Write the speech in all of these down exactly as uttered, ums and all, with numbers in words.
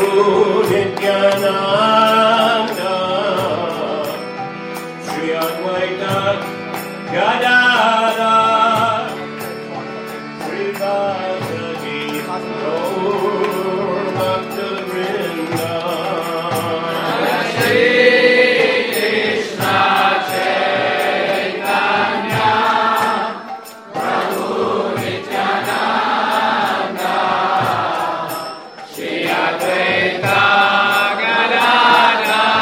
Nityananda Shri Advaita Gadadhara Srivasadi Gaur Bhakta-vrinda Shri Krishna Chaitanya Prabhu Nityananda Shri Advaita Gadadhara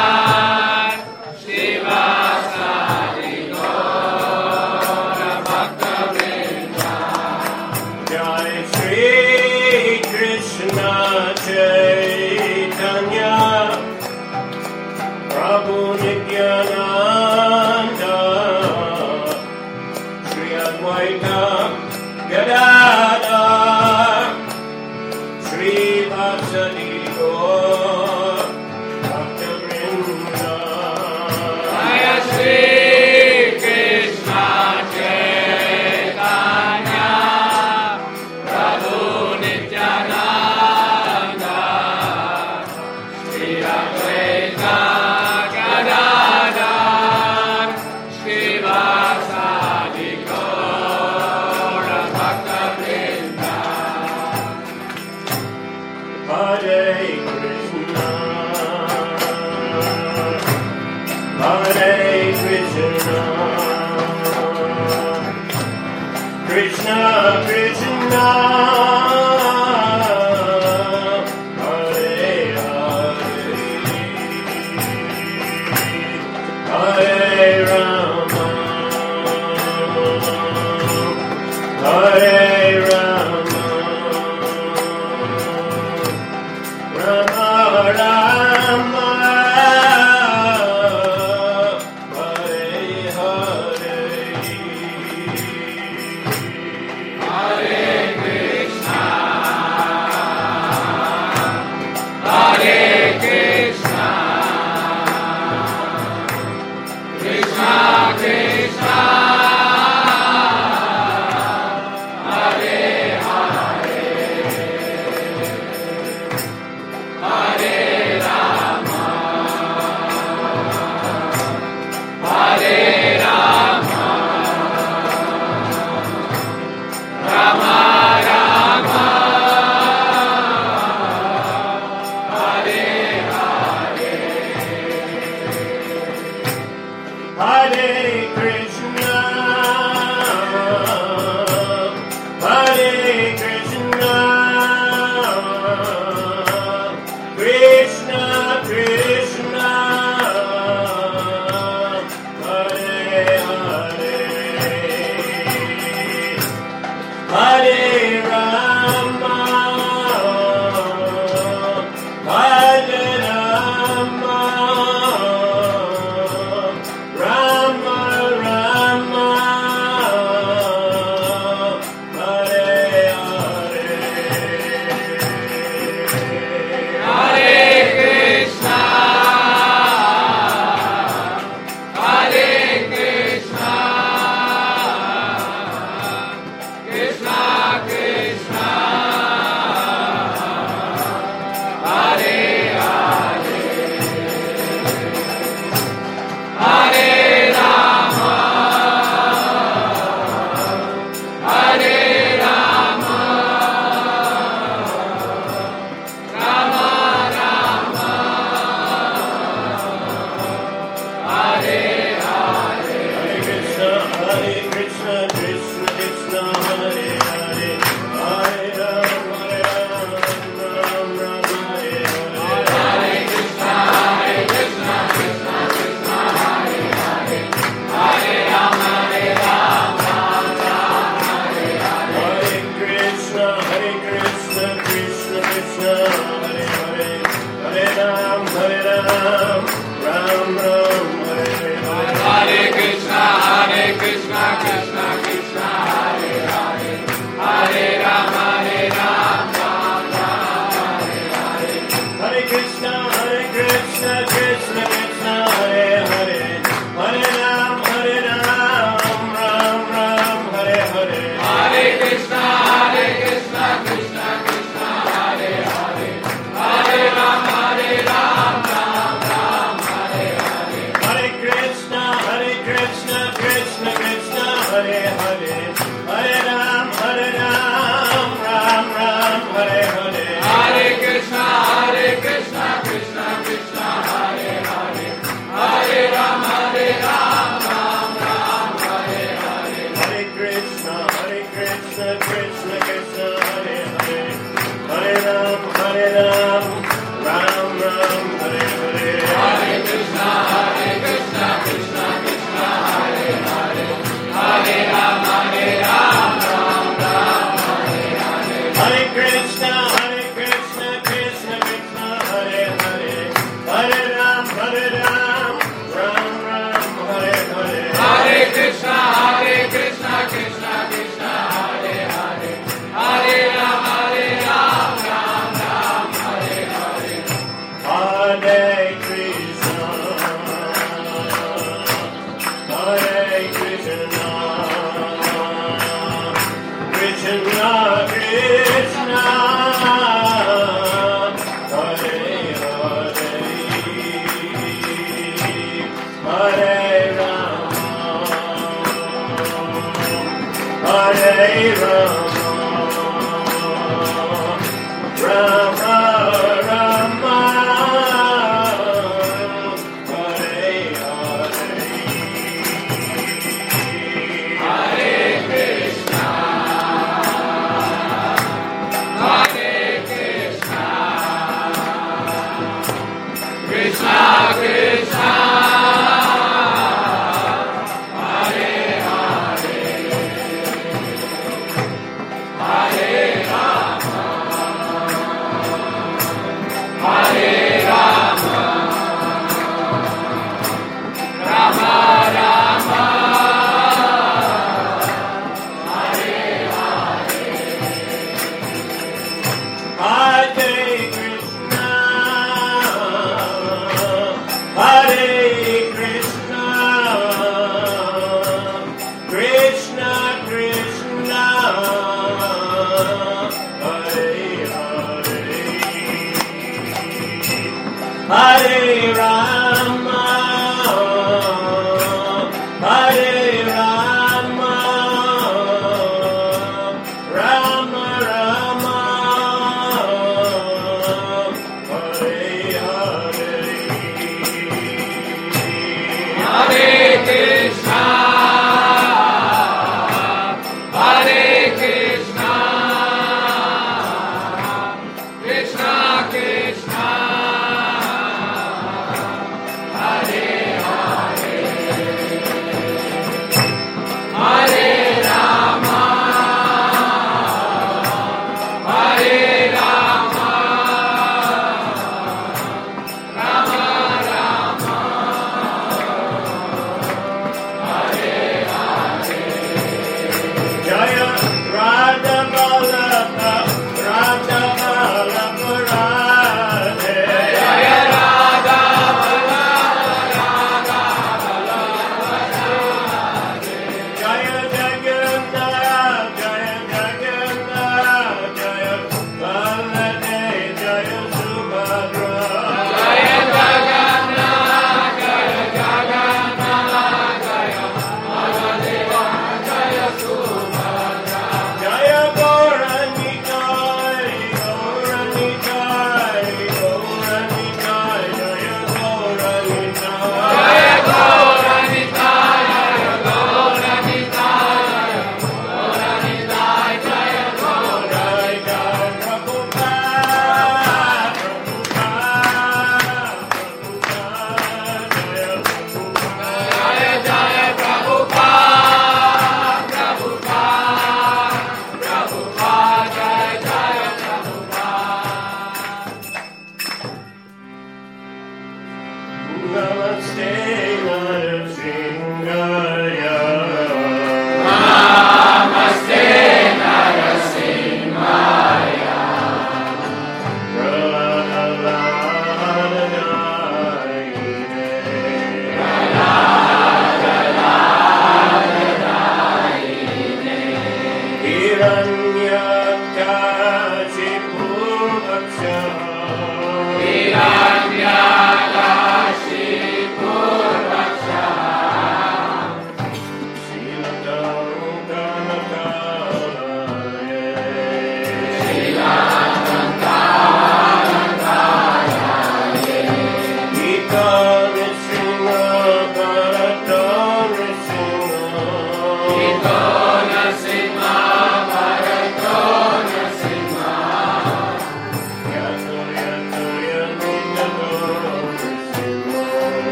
Srivasadi Gaur Bhakta-vrinda Jai Shri Krishna Chaitanya Prabhu Nityananda Shri Advaita Gadadhara Srivasadi Gaur Bhakta-vrinda Jaya Shri Krishna Chaitanya Prabhu Nityananda Shri Advaita Gadadhara Srivasadi Gaur Bhakta-vrinda Hare Krishna Hare Krishna Krishna Krishna Hare Hare Hare Rama Hare Rama Rama Rama Hare Hare Hare Krishna Hare Krishna Krishna Krishna Hare Hare Hare Rama Hare Rama Rama Rama Hare Hare Hare Krishna Hare Krishna Krishna Krishna Hare Hare Hare Rama Hare Rama Rama Rama Hare Hare Krishna, Krishna, Hare Hare, Hare Ram, Hare Ram, Ram Ram, Hare Hare. Hare Krishna, Hare Krishna, Krishna Krishna, Hare Hare, Hare Rama, Hare Rama, Ram Ram, Hare Hare. Hare Krishna, Hare Krishna, Krishna Krishna, Hare Hare, Hare Ram, Hare Ram, Ram Ram, Hare Hare. Hare Krishna, Hare Krishna, Krishna Krishna, Hare Hare, Hare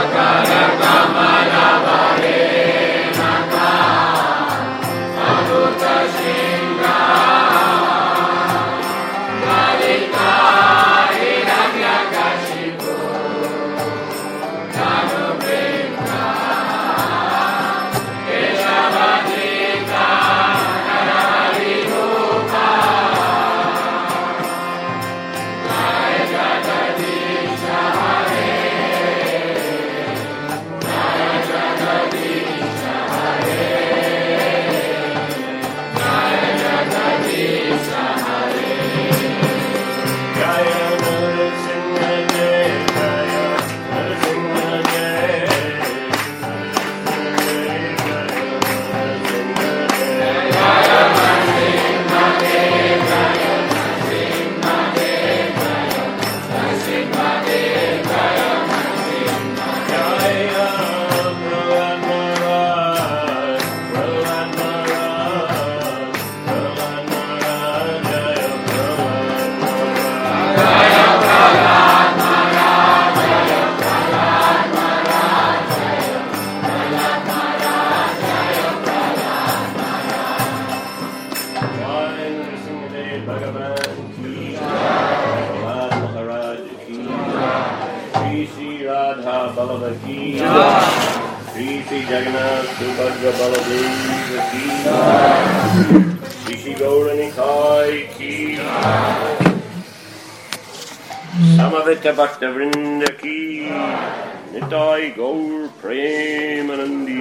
Samavita Bhakta Vrinda ki Nitai Gaur Premanandi.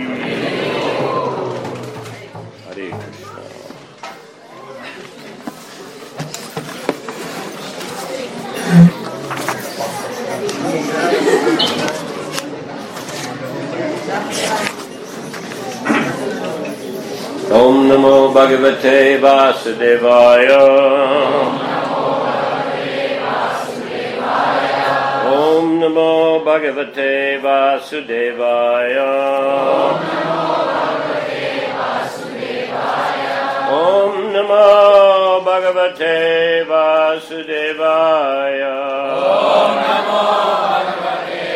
Hare Krishna. Om Namo Bhagavate Vasudevaya. Om Namo Bhagavate Vasudevaya. Om Namo Bhagavate Vasudevaya. Om Namo Bhagavate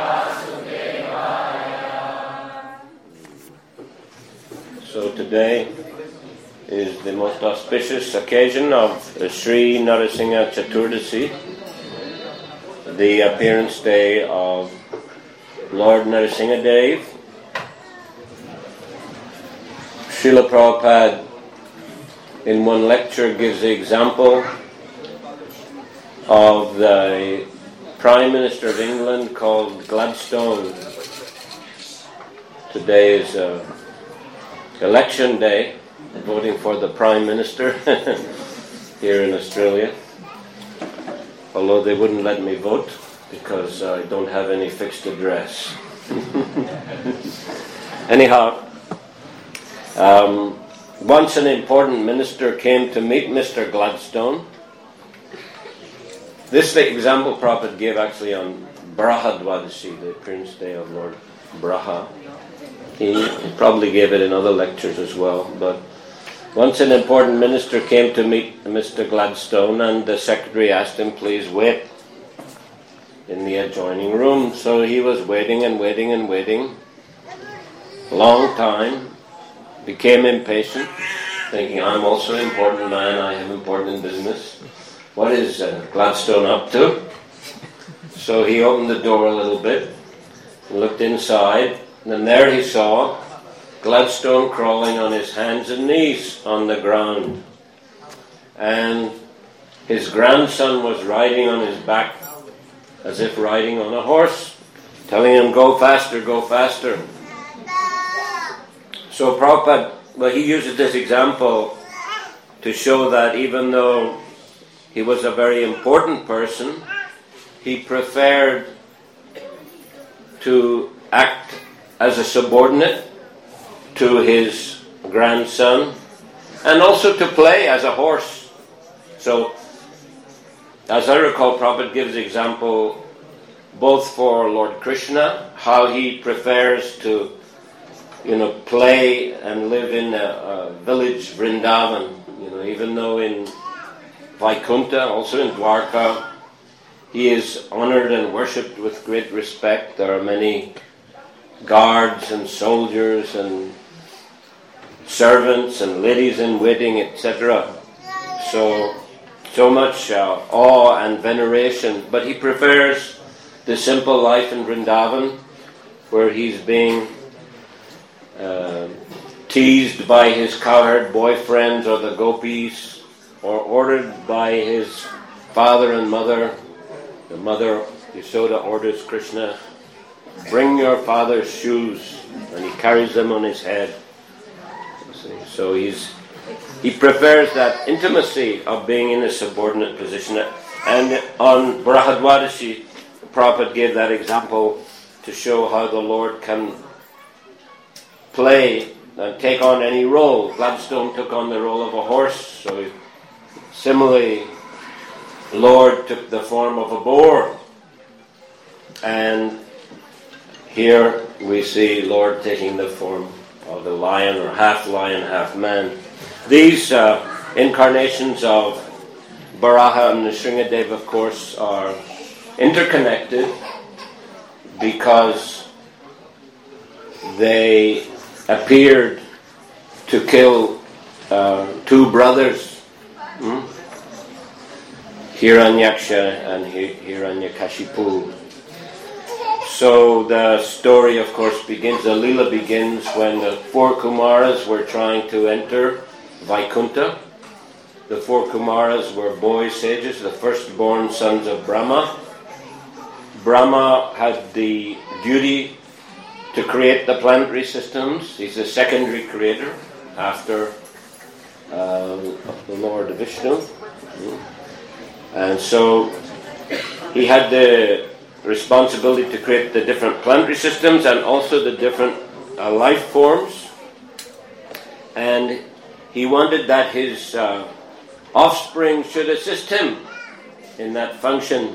Vasudevaya. So today is the most auspicious occasion of Sri Narasingha Chaturdasi, the appearance day of Lord Narasimhadev. Srila Prabhupada in one lecture gives the example of the Prime Minister of England called Gladstone. Today is uh, election day, voting for the Prime Minister here in Australia. Although they wouldn't let me vote because I don't have any fixed address. Anyhow, um, once an important minister came to meet Mister Gladstone. This the example Prabhupada gave actually on Brahadvadasi, the appearance day of Lord Braha. He probably gave it in other lectures as well, but once an important minister came to meet Mister Gladstone, and the secretary asked him, please wait in the adjoining room. So he was waiting and waiting and waiting. Long time. Became impatient, thinking, I'm also an important man, I am important business. What is uh, Gladstone up to? So he opened the door a little bit, and looked inside, and there he saw Gladstone crawling on his hands and knees on the ground. And his grandson was riding on his back as if riding on a horse, telling him, go faster, go faster. So Prabhupada, well, he uses this example to show that even though he was a very important person, he preferred to act as a subordinate to his grandson, and also to play as a horse. So, as I recall, Prabhupada gives example both for Lord Krishna, how he prefers to, you know, play and live in a, a village Vrindavan, you know, even though in Vaikuntha, also in Dwarka, he is honored and worshipped with great respect. There are many guards and soldiers and servants and ladies in waiting, et cetera. So, so much uh, awe and veneration. But he prefers the simple life in Vrindavan, where he's being uh, teased by his cowherd boyfriends or the gopis, or ordered by his father and mother. The mother, Yasoda, orders Krishna, bring your father's shoes, and he carries them on his head. So he's he prefers that intimacy of being in a subordinate position. And on Brahadwadashi, Prabhupada gave that example to show how the Lord can play and take on any role. Gladstone took on the role of a horse, so he, similarly, Lord took the form of a boar. And here we see Lord taking the form of the lion, or half lion, half man. These uh, incarnations of Baraha and Nrsingadev, of course, are interconnected because they appeared to kill uh, two brothers, hmm? Hiranyaksha and Hiranyakashipu. So the story, of course, begins, the Leela begins when the four Kumaras were trying to enter Vaikuntha. The four Kumaras were boy sages, the firstborn sons of Brahma. Brahma had the duty to create the planetary systems. He's a secondary creator after uh, the Lord Vishnu. And so he had the responsibility to create the different planetary systems and also the different uh, life forms. And he wanted that his uh, offspring should assist him in that function.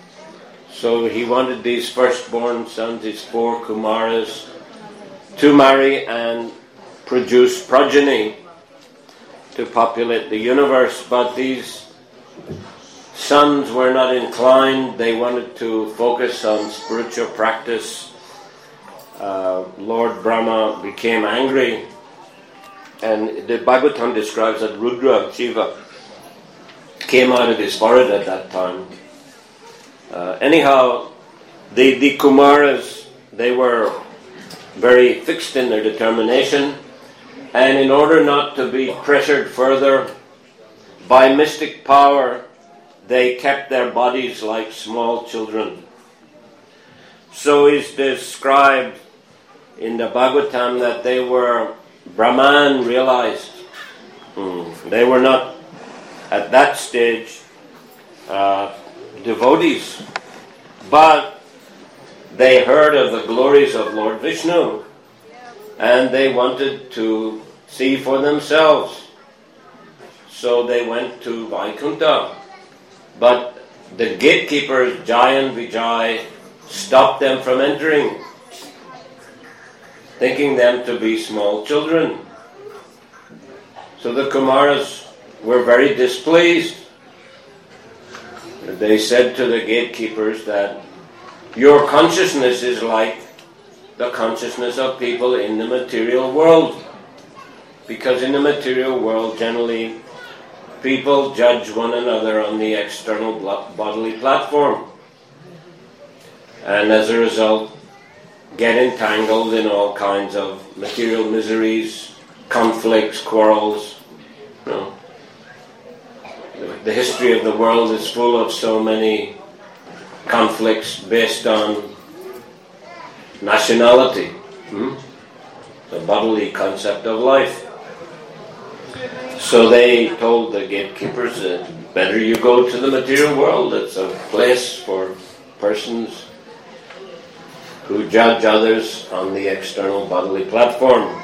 So he wanted these firstborn sons, these four Kumaras, to marry and produce progeny to populate the universe. But these sons were not inclined. They wanted to focus on spiritual practice. Uh, Lord Brahma became angry. And the Bhagavatam describes that Rudra, Shiva, came out of his forehead at that time. Uh, anyhow, the, the Kumaras, they were very fixed in their determination. And in order not to be pressured further by mystic power, they kept their bodies like small children. So it's described in the Bhagavatam that they were Brahman realized. Mm. They were not at that stage uh, devotees, but they heard of the glories of Lord Vishnu and they wanted to see for themselves. So they went to Vaikuntha. But the gatekeepers, Jai and Vijay, stopped them from entering, thinking them to be small children. So the Kumaras were very displeased. They said to the gatekeepers that your consciousness is like the consciousness of people in the material world. Because in the material world, generally, people judge one another on the external bodily platform. And as a result, get entangled in all kinds of material miseries, conflicts, quarrels. You know, the history of the world is full of so many conflicts based on nationality, hmm? the bodily concept of life. So they told the gatekeepers that better you go to the material world. It's a place for persons who judge others on the external bodily platform.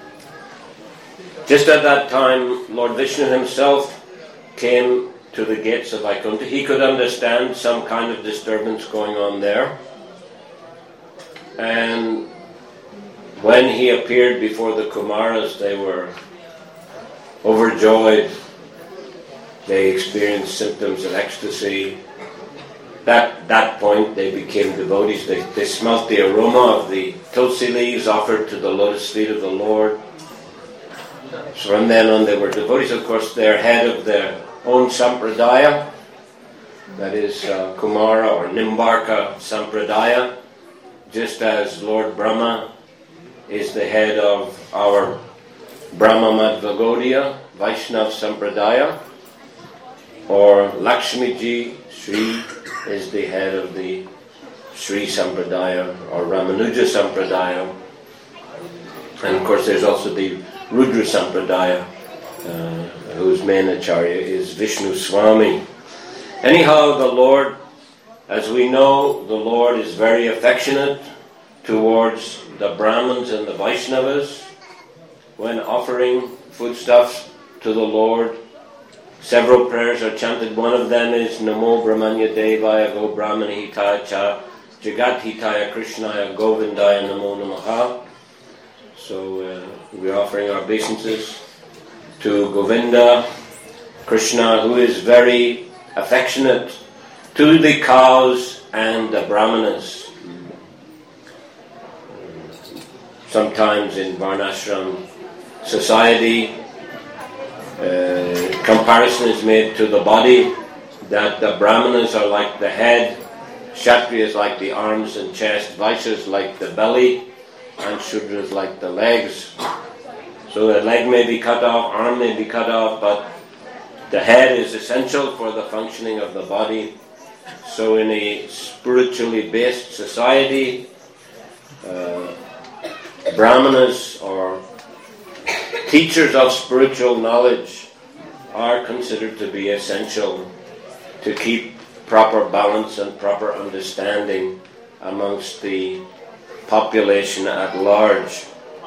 Just at that time, Lord Vishnu himself came to the gates of Vaikuntha. He could understand some kind of disturbance going on there. And when he appeared before the Kumaras, they were overjoyed. They experienced symptoms of ecstasy. that that point they became devotees. They, they smelt the aroma of the tulsi leaves offered to the lotus feet of the Lord. So from then on they were devotees. Of course, they're head of their own sampradaya, that is uh, Kumara or Nimbarka sampradaya, just as Lord Brahma is the head of our Brahma Madhva Gaudiya, Vaishnav sampradaya, or Lakshmi Ji, Sri, is the head of the Sri sampradaya or Ramanuja sampradaya. And of course there's also the Rudra sampradaya, uh, whose main acharya is Vishnu Swami. Anyhow, the Lord, as we know, the Lord is very affectionate towards the Brahmins and the Vaishnavas. When offering foodstuffs to the Lord, several prayers are chanted. One of them is Namo Brahmanya Devaya Go Brahmana Hitaya Cha Jagat Hitaya Krishnaya Govindaya Namo Namaha. So uh, we're offering our obeisances to Govinda, Krishna, who is very affectionate to the cows and the brahmanas. Sometimes in Varnashram society, uh, comparison is made to the body, that the brahmanas are like the head, Kshatriyas like the arms and chest, Vaishyas like the belly, and Shudras like the legs. So the leg may be cut off, arm may be cut off, but the head is essential for the functioning of the body. So in a spiritually based society, uh, brahmanas or teachers of spiritual knowledge are considered to be essential to keep proper balance and proper understanding amongst the population at large.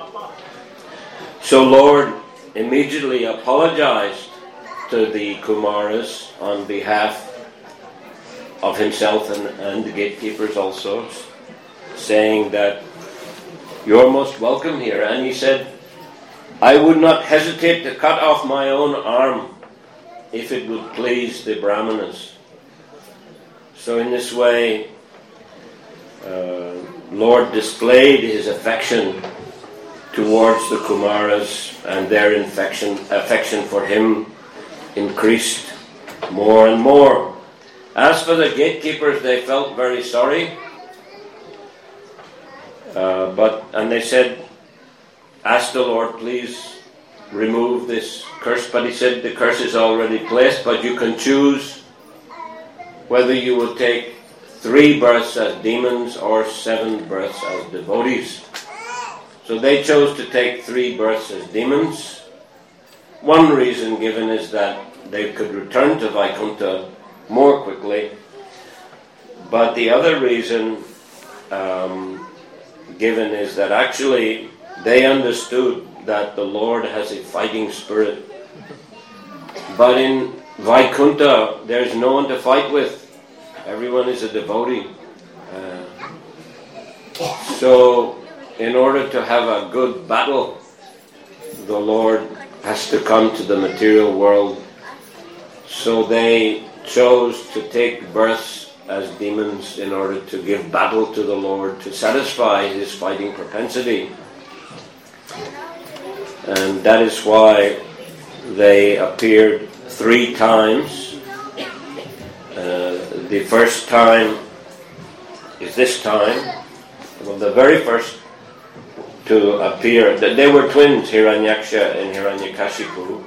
So Lord immediately apologized to the Kumaras on behalf of himself and, and the gatekeepers also, saying that you're most welcome here. And he said, I would not hesitate to cut off my own arm if it would please the Brahmanas. So in this way, uh, Lord displayed his affection towards the Kumaras, and their affection, affection for him increased more and more. As for the gatekeepers, they felt very sorry, uh, but and they said, ask the Lord, please remove this curse. But he said, the curse is already placed, but you can choose whether you will take three births as demons or seven births as devotees. So they chose to take three births as demons. One reason given is that they could return to Vaikuntha more quickly. But the other reason um, given is that actually they understood that the Lord has a fighting spirit. But in Vaikuntha, there's no one to fight with. Everyone is a devotee. Uh, so, in order to have a good battle, the Lord has to come to the material world. So they chose to take births as demons in order to give battle to the Lord, to satisfy his fighting propensity. And that is why they appeared three times. Uh, the first time is this time. Well, the very first to appear, they were twins, Hiranyaksha and Hiranyakashipu.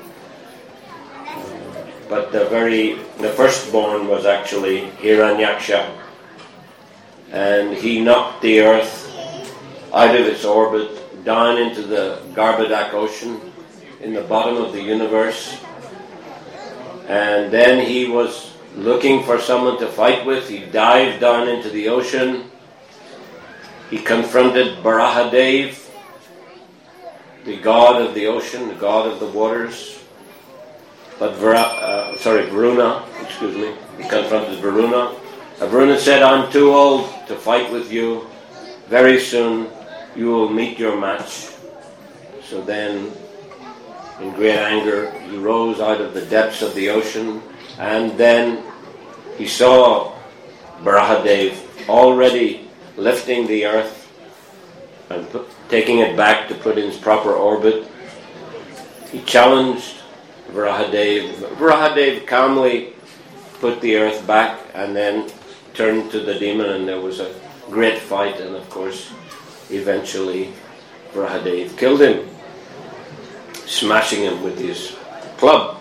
But the very, the firstborn was actually Hiranyaksha. And he knocked the earth out of its orbit, down into the Garbhodak ocean, in the bottom of the universe. And then he was looking for someone to fight with. He dived down into the ocean. He confronted Barahadev, the god of the ocean, the god of the waters. But Vara, uh, sorry, Varuna, excuse me. He confronted Varuna. Uh, Varuna said, I'm too old to fight with you. Very soon you will meet your match. So then, in great anger, he rose out of the depths of the ocean, and then he saw Brahadev already lifting the earth and put, taking it back to put in its proper orbit. He challenged Brahadev. Brahadev calmly put the earth back and then turned to the demon, and there was a great fight, and of course eventually Brahadev killed him, smashing him with his club.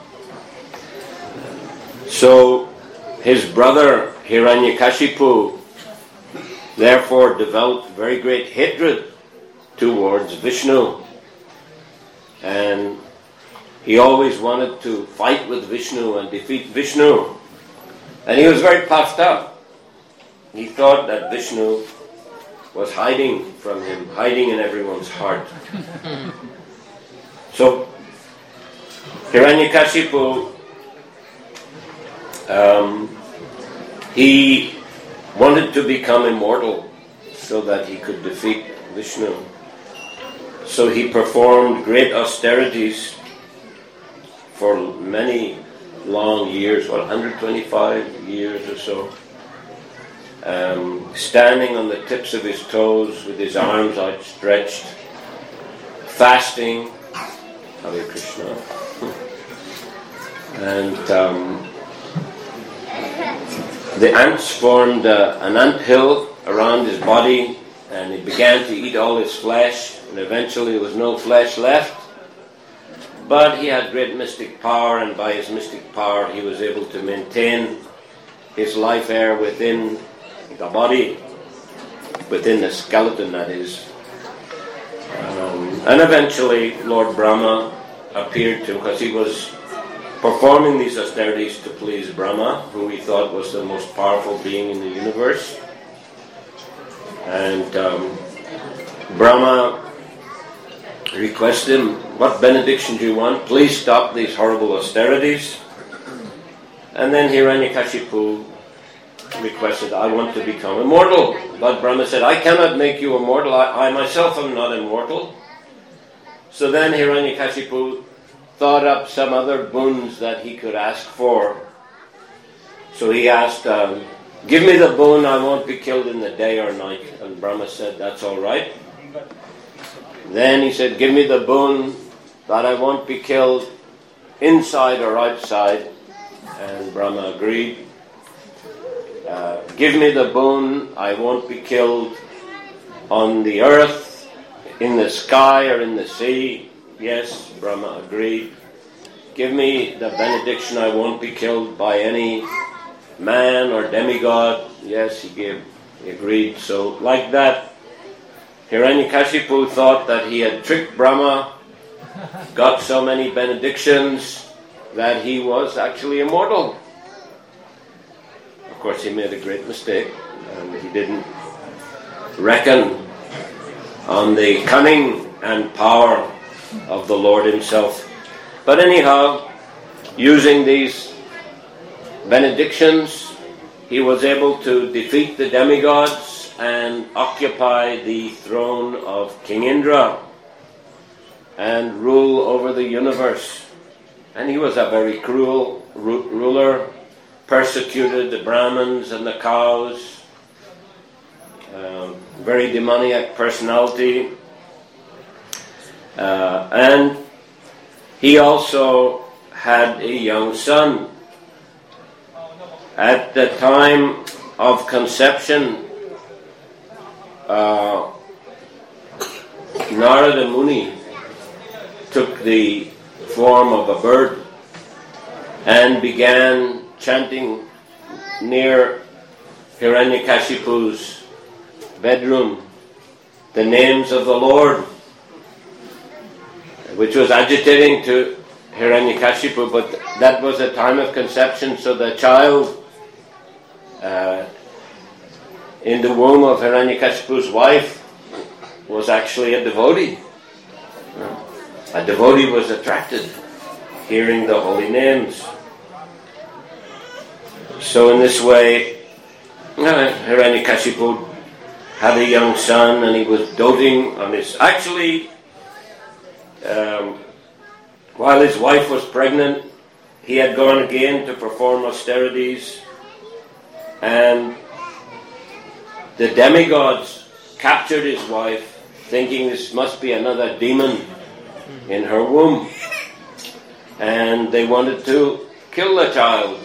So his brother Hiranyakashipu therefore developed very great hatred towards Vishnu, and he always wanted to fight with Vishnu and defeat Vishnu, and he was very puffed up. He thought that Vishnu was hiding from him, hiding in everyone's heart. So Hiranyakashipu, um, he wanted to become immortal so that he could defeat Vishnu. So he performed great austerities for many long years, what, one hundred twenty-five years or so, um, standing on the tips of his toes with his arms outstretched, fasting, Hare Krishna, and um, the ants formed uh, an ant hill around his body, and he began to eat all his flesh, and eventually there was no flesh left. But he had great mystic power, and by his mystic power he was able to maintain his life air within the body, within the skeleton, that is. Um, and eventually Lord Brahma appeared to him, because he was performing these austerities to please Brahma, who he thought was the most powerful being in the universe. And um, Brahma requested him, what benediction do you want? Please stop these horrible austerities. And then Hiranyakashipu requested, I want to become immortal. But Brahma said, I cannot make you immortal. I, I myself am not immortal. So then Hiranyakashipu thought up some other boons that he could ask for. So he asked, um, give me the boon, I won't be killed in the day or night. And Brahma said, that's all right. Then he said, give me the boon that I won't be killed inside or outside. And Brahma agreed. Uh, give me the boon, I won't be killed on the earth, in the sky or in the sea. Yes, Brahma agreed. Give me the benediction, I won't be killed by any man or demigod. Yes, he gave, he agreed. So like that, Hiranyakashipu thought that he had tricked Brahma, got so many benedictions that he was actually immortal. Of course, he made a great mistake, and he didn't reckon on the cunning and power of the Lord himself. But anyhow, using these benedictions, he was able to defeat the demigods and occupy the throne of King Indra and rule over the universe. And he was a very cruel ru- ruler, persecuted the Brahmins and the cows, um, very demoniac personality. Uh, and he also had a young son. At the time of conception, uh, Narada Muni took the form of a bird and began chanting near Hiranyakashipu's bedroom the names of the Lord, which was agitating to Hiranyakashipu, but that was a time of conception, so the child uh, in the womb of Hiranyakashipu's wife was actually a devotee. A devotee was attracted, hearing the holy names. So in this way, uh, Hiranyakashipu had a young son, and he was doting on his... Actually, um, while his wife was pregnant, he had gone again to perform austerities, and the demigods captured his wife, thinking this must be another demon in her womb. And they wanted to kill the child.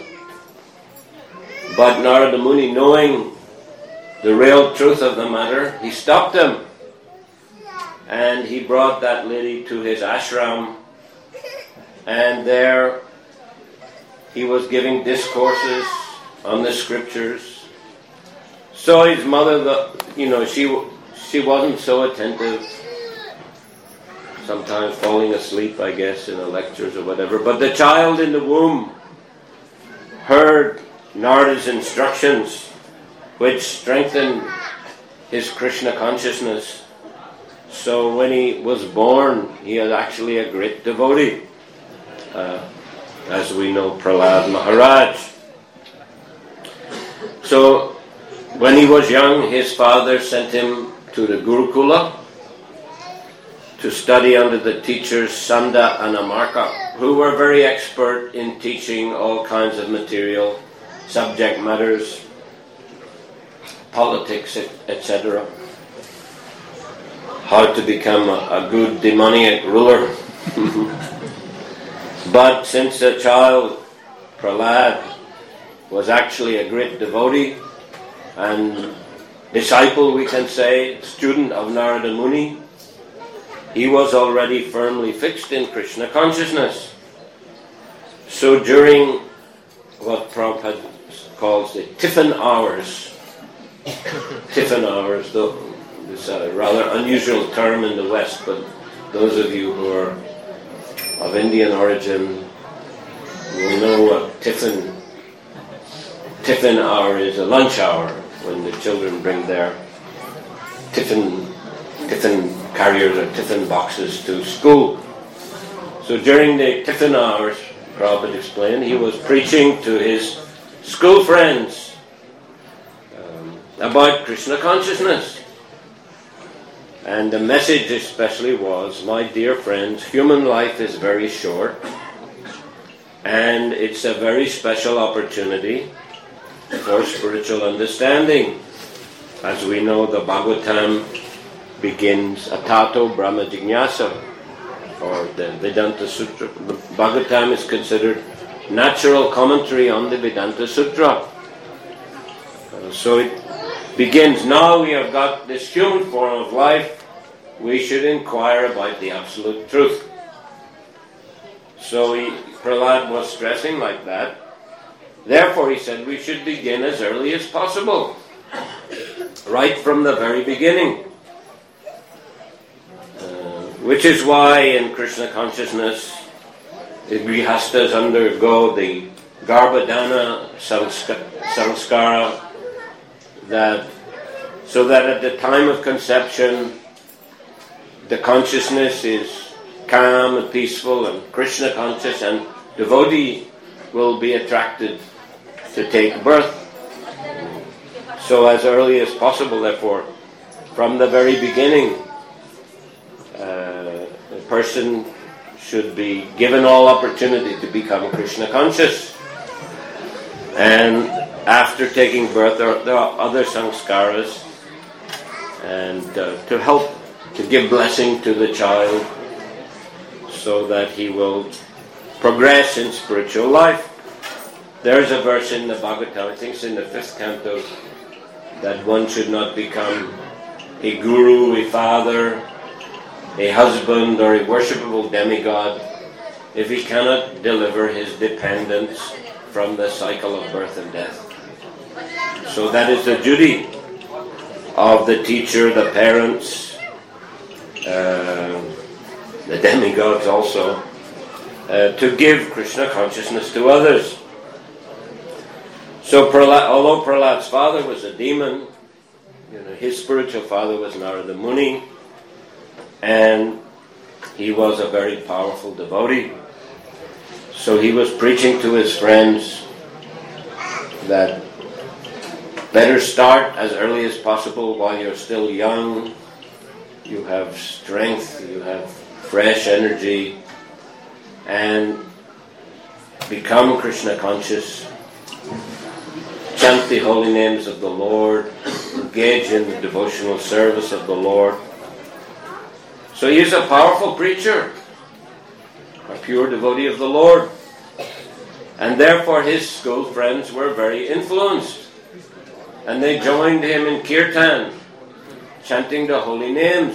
But Narada Muni, knowing the real truth of the matter, he stopped them. And he brought that lady to his ashram. And there he was giving discourses on the scriptures. So his mother, the, you know, she she wasn't so attentive. Sometimes falling asleep, I guess, in the lectures or whatever. But the child in the womb heard Narada's instructions, which strengthened his Krishna consciousness. So when he was born, he was actually a great devotee. Uh, as we know, Prahlad Maharaj. So when he was young, his father sent him to the Gurukula to study under the teachers Sanda and Amarka, who were very expert in teaching all kinds of material, subject matters, politics, et cetera. How to become a, a good demoniac ruler. But since the child, Prahlad, was actually a great devotee and disciple, we can say, student of Narada Muni, he was already firmly fixed in Krishna consciousness. So during what Prabhupada calls the tiffin hours, tiffin hours, though it's a rather unusual term in the West, but those of you who are of Indian origin will know what tiffin, tiffin hour is, a lunch hour, when the children bring their tiffin, tiffin carriers or tiffin boxes to school. So during the tiffin hours, Prabhupada explained, he was preaching to his school friends um, about Krishna consciousness. And the message especially was, my dear friends, human life is very short, and it's a very special opportunity for spiritual understanding. As we know, the Bhagavatam begins Atato Brahma Jignasa, or the Vedanta Sutra. The Bhagavatam is considered natural commentary on the Vedanta Sutra. Uh, so it begins, now we have got this human form of life, we should inquire about the absolute truth. So he, Prahlad was stressing like that. Therefore, he said, we should begin as early as possible, right from the very beginning. Uh, which is why in Krishna consciousness, the grihastas undergo the Garbhadana samskara, that so that at the time of conception, the consciousness is calm and peaceful and Krishna conscious, and devotee will be attracted to take birth. So as early as possible, therefore, from the very beginning, uh, a person should be given all opportunity to become Krishna conscious. And after taking birth, there are, there are other sanskaras, and uh, to help, to give blessing to the child so that he will progress in spiritual life. There's a verse in the Bhagavatam, I think it's in the fifth canto, that one should not become a guru, a father, a husband, or a worshipable demigod if he cannot deliver his dependents from the cycle of birth and death. So that is the duty of the teacher, the parents, uh, the demigods also, uh, to give Krishna consciousness to others. So Prahlad, although Prahlad's father was a demon, you know, his spiritual father was Narada Muni, and he was a very powerful devotee. So he was preaching to his friends that better start as early as possible while you're still young, you have strength, you have fresh energy, and become Krishna conscious. Chant the holy names of the Lord, engage in the devotional service of the Lord. So he is a powerful preacher, a pure devotee of the Lord. And therefore his school friends were very influenced. And they joined him in kirtan, chanting the holy names,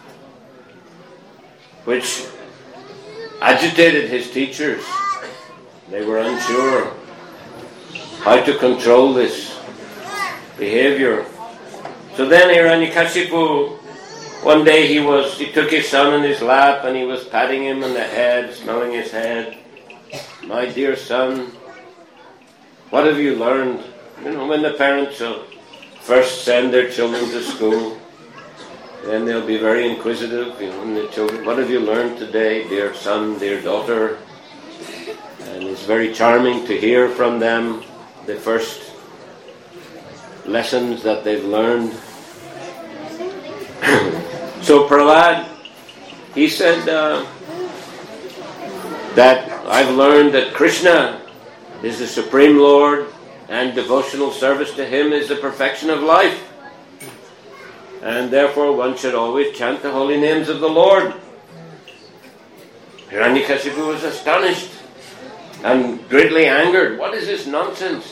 which agitated his teachers. They were unsure how to control this behavior. So then Hiranyakashipu, one day he was, he took his son in his lap and he was patting him on the head, smelling his head. My dear son, what have you learned? You know, when the parents will first send their children to school, then they'll be very inquisitive, you know, and the children, what have you learned today, dear son, dear daughter? And it's very charming to hear from them the first lessons that they've learned. So Prahlad, he said uh, that I've learned that Krishna is the Supreme Lord and devotional service to him is the perfection of life. And therefore one should always chant the holy names of the Lord. Hiranyakashipu was astonished and greatly angered. What is this nonsense?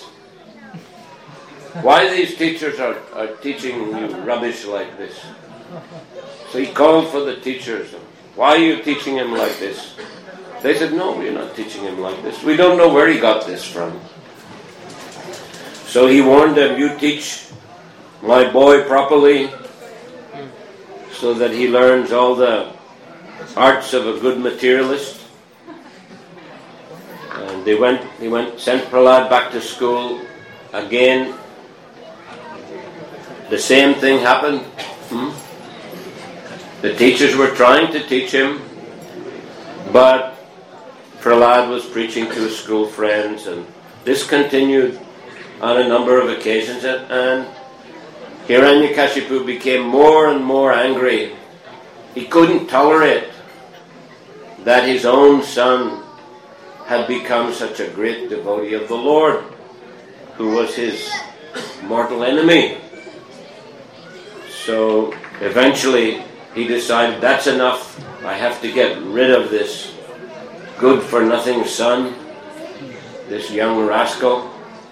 Why these teachers are, are teaching you rubbish like this? So he called for the teachers. Why are you teaching him like this? They said, no, we're not teaching him like this. We don't know where he got this from. So he warned them, you teach my boy properly so that he learns all the arts of a good materialist. And they went, he went, sent Prahlad back to school. Again, the same thing happened. Hmm? The teachers were trying to teach him, but Prahlad was preaching to his school friends, and this continued on a number of occasions, and Hiranyakashipu became more and more angry. He couldn't tolerate that his own son had become such a great devotee of the Lord, who was his mortal enemy. So eventually he decided, that's enough, I have to get rid of this good-for-nothing son, this young rascal.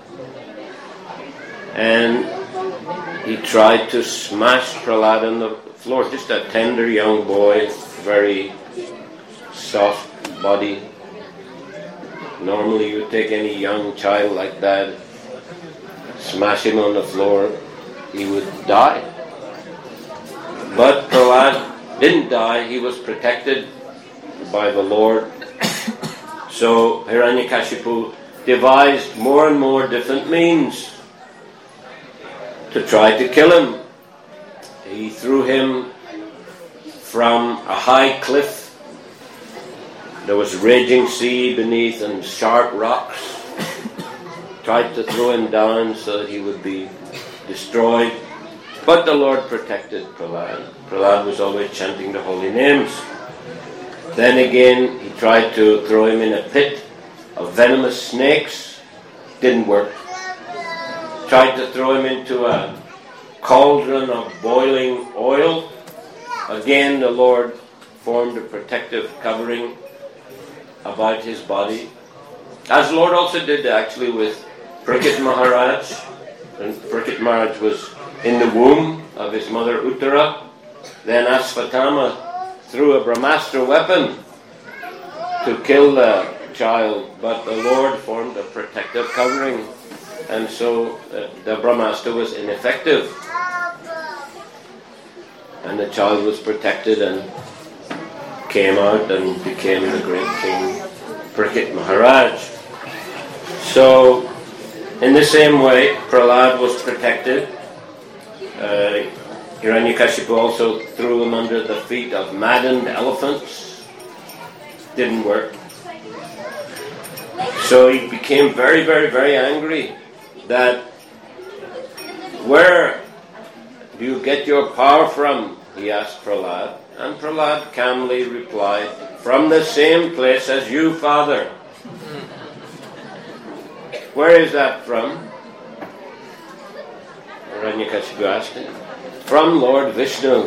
And he tried to smash Prahlad on the floor, just a tender young boy, very soft body. Normally you would take any young child like that, smash him on the floor, he would die. But Prahlad didn't die, he was protected by the Lord. So Hiranyakashipu devised more and more different means to try to kill him. He threw him from a high cliff. There was raging sea beneath and sharp rocks. Tried to throw him down so that he would be destroyed. But the Lord protected Prahlad. Prahlad was always chanting the holy names. Then again, he tried to throw him in a pit of venomous snakes. Didn't work. Tried to throw him into a cauldron of boiling oil. Again, the Lord formed a protective covering about his body. As the Lord also did actually with Parikshit Maharaj. And Parikshit Maharaj was in the womb of his mother Uttara. Then Asvatthama threw a Brahmastra weapon to kill the child, but the Lord formed a protective covering, and so uh, the Brahmastra was ineffective, and the child was protected and came out and became the great king Parikshit Maharaj. So in the same way, Prahlad was protected. Uh, Hiranyakashipu also threw him under the feet of maddened elephants. Didn't work. So he became very, very, very angry that where do you get your power from? He asked Prahlad. And Prahlad calmly replied, from the same place as you, Father. Where is that from? Hiranyakashipu asked him. From Lord Vishnu.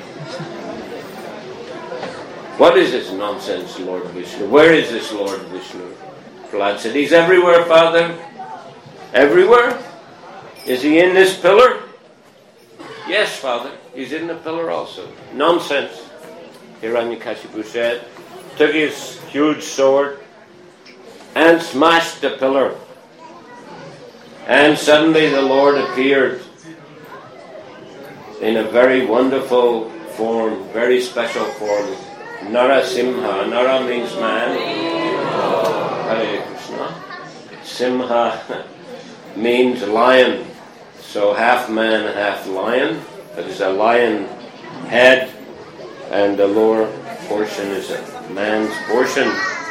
What is this nonsense, Lord Vishnu? Where is this Lord Vishnu? Prahlad said, he's everywhere, Father. Everywhere? Is he in this pillar? Yes, Father. He's in the pillar also. Nonsense, Hiranyakashipu said. Took his huge sword and smashed the pillar. And suddenly the Lord appeared in a very wonderful form, very special form. Narasimha. Nara means man. Hare Krishna. Simha means lion. So half man, half lion. That is a lion head, and the lower portion is a man's portion.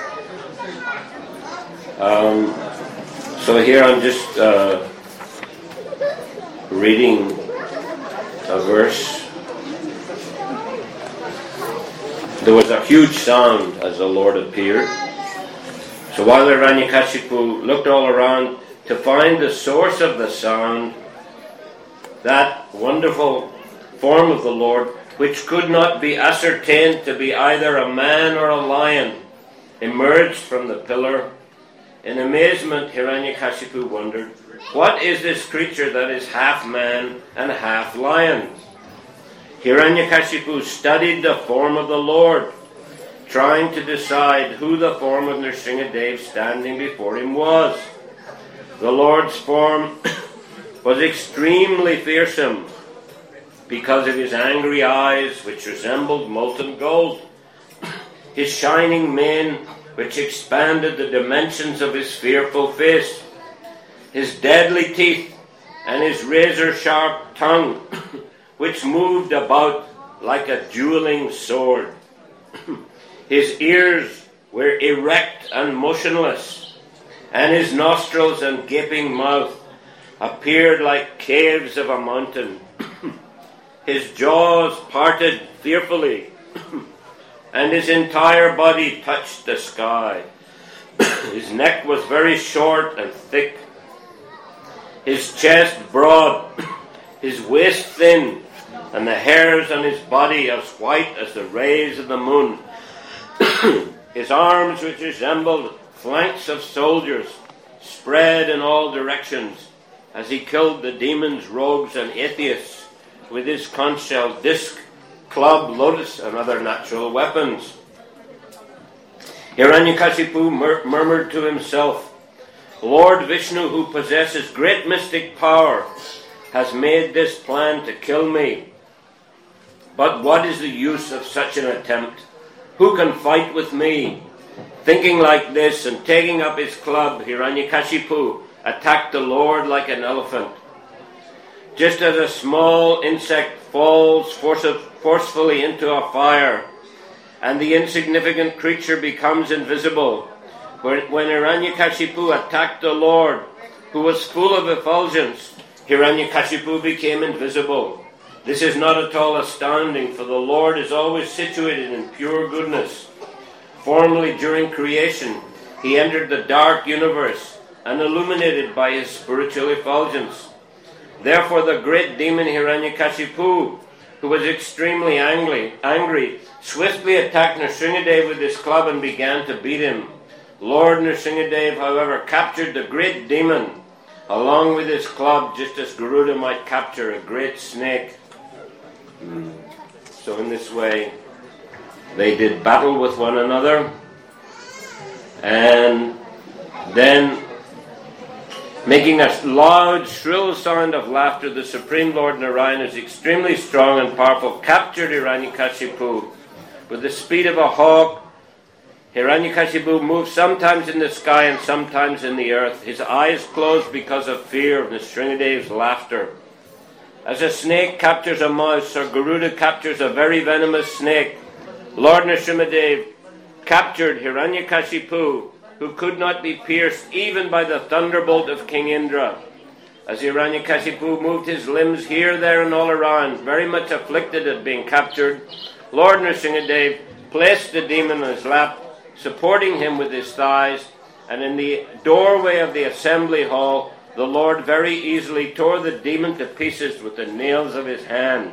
Um, so here I'm just uh, reading a verse. There was a huge sound as the Lord appeared. So while Hiranyakashipu looked all around to find the source of the sound, that wonderful form of the Lord, which could not be ascertained to be either a man or a lion, emerged from the pillar. In amazement, Hiranyakashipu wondered, what is this creature that is half man and half lion? Hiranyakashipu studied the form of the Lord, trying to decide who the form of Nrsingadev standing before him was. The Lord's form was extremely fearsome because of his angry eyes, which resembled molten gold, his shining mane, which expanded the dimensions of his fearful face, his deadly teeth, and his razor-sharp tongue, which moved about like a dueling sword. His ears were erect and motionless, and his nostrils and gaping mouth appeared like caves of a mountain. His jaws parted fearfully, and his entire body touched the sky. His neck was very short and thick, his chest broad, his waist thin, and the hairs on his body as white as the rays of the moon. His arms, which resembled flanks of soldiers, spread in all directions as he killed the demons, rogues, and atheists with his conch shell disc, club, lotus, and other natural weapons. Hiranyakashipu mur- murmured to himself, Lord Vishnu, who possesses great mystic power, has made this plan to kill me. But what is the use of such an attempt? Who can fight with me? Thinking like this and taking up his club, Hiranyakashipu attacked the Lord like an elephant. Just as a small insect falls force- forcefully into a fire, and the insignificant creature becomes invisible, when, when Hiranyakashipu attacked the Lord, who was full of effulgence, Hiranyakashipu became invisible. This is not at all astounding, for the Lord is always situated in pure goodness. Formerly, during creation, he entered the dark universe and illuminated by his spiritual effulgence. Therefore, the great demon Hiranyakashipu, who was extremely angry, angry, swiftly attacked Nrsingadev with his club and began to beat him. Lord Nrsingadev, however, captured the great demon along with his club, just as Garuda might capture a great snake. Mm. So in this way, they did battle with one another, and then, making a loud, shrill sound of laughter, the Supreme Lord Narayan is extremely strong and powerful, captured Hiranyakashipu. With the speed of a hawk, Hiranyakashipu moved sometimes in the sky and sometimes in the earth. His eyes closed because of fear of Nrsingadev's laughter. As a snake captures a mouse, or Garuda captures a very venomous snake, Lord Nrsingadev captured Hiranyakashipu, who could not be pierced even by the thunderbolt of King Indra. As Hiranyakashipu moved his limbs here, there, and all around, very much afflicted at being captured, Lord Nrsingadev placed the demon on his lap, supporting him with his thighs, and in the doorway of the assembly hall, the Lord very easily tore the demon to pieces with the nails of his hand.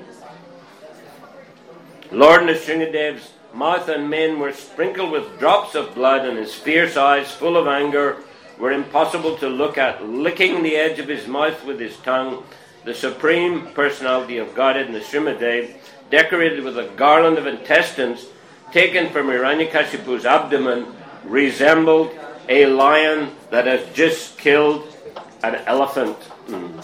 Lord Nrsingadev's mouth and mane were sprinkled with drops of blood, and his fierce eyes, full of anger, were impossible to look at. Licking the edge of his mouth with his tongue, the Supreme Personality of Godhead, Nrsimhadev, decorated with a garland of intestines taken from Hiranyakashipu's abdomen, resembled a lion that has just killed an elephant. Mm.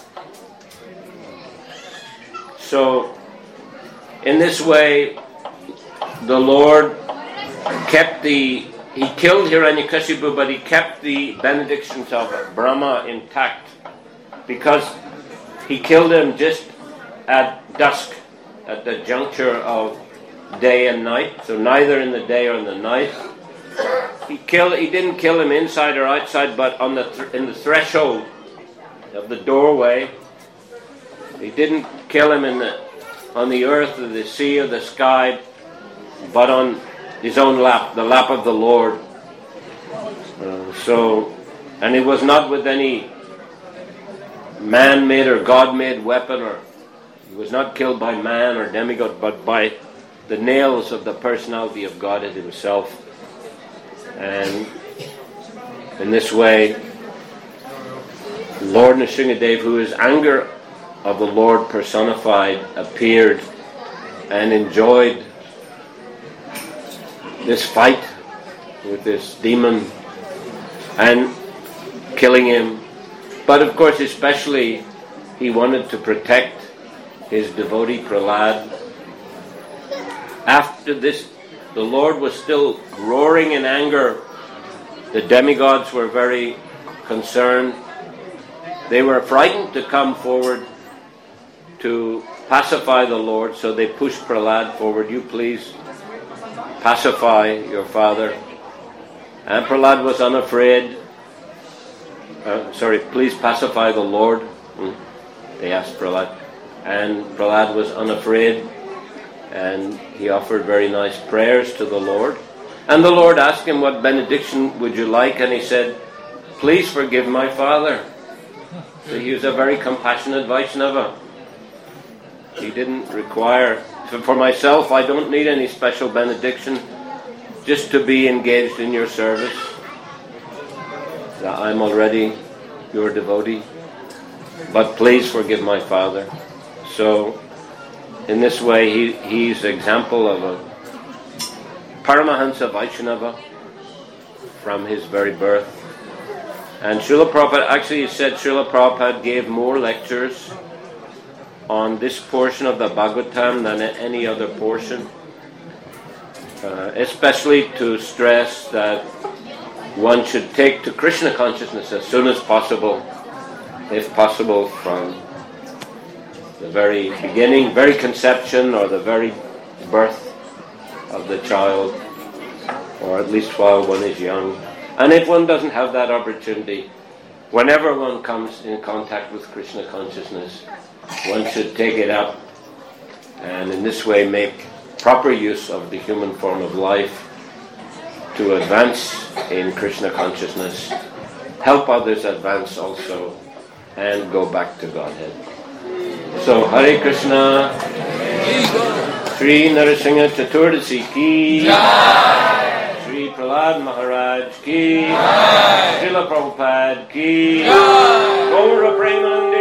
So, in this way, the Lord kept the, he killed Hiranyakashipu, but he kept the benedictions of Brahma intact, because he killed him just at dusk, at the juncture of day and night, so neither in the day or in the night. He killed, he didn't kill him inside or outside, but on the th- in the threshold of the doorway. He didn't kill him in the, on the earth or the sea or the sky, but on his own lap, the lap of the Lord. Uh, so, and it was not with any man-made or God-made weapon, or he was not killed by man or demigod, but by the nails of the personality of God himself. And in this way, Lord Nrsingadev, who is anger of the Lord personified, appeared and enjoyed this fight with this demon and killing him. But of course, especially, he wanted to protect his devotee Prahlad. After this, the Lord was still roaring in anger. The demigods were very concerned. They were frightened to come forward to pacify the Lord, so they pushed Prahlad forward. You please pacify your father. And Prahlad was unafraid. Uh, sorry, please pacify the Lord. Hmm. They asked Prahlad. And Prahlad was unafraid. And he offered very nice prayers to the Lord. And the Lord asked him, what benediction would you like? And he said, please forgive my father. So he was a very compassionate Vaishnava. He didn't require, for myself, I don't need any special benediction, just to be engaged in your service. I'm already your devotee. But please forgive my father. So, in this way, he, he's an example of a Paramahansa Vaishnava from his very birth. And Srila Prabhupada, actually he said Srila Prabhupada gave more lectures on this portion of the Bhagavatam than any other portion. Uh, especially to stress that one should take to Krishna consciousness as soon as possible, if possible from the very beginning, very conception, or the very birth of the child, or at least while one is young. And if one doesn't have that opportunity, whenever one comes in contact with Krishna consciousness, one should take it up and in this way make proper use of the human form of life to advance in Krishna consciousness, help others advance also, and go back to Godhead. So, Hare Krishna, Sri Narasingha Chaturdasi ki, Sri Prahlad Maharaj ki, Srila Prabhupada ki, Gaura Premanand